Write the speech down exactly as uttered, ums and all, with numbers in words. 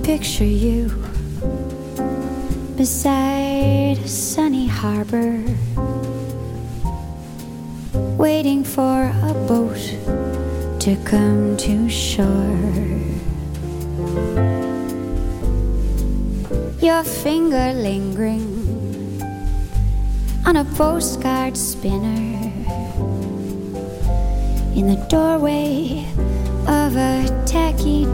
picture you beside a sunny harbor, waiting for a boat to come to shore. Your finger lingering on a postcard spinner in the doorway of a tacky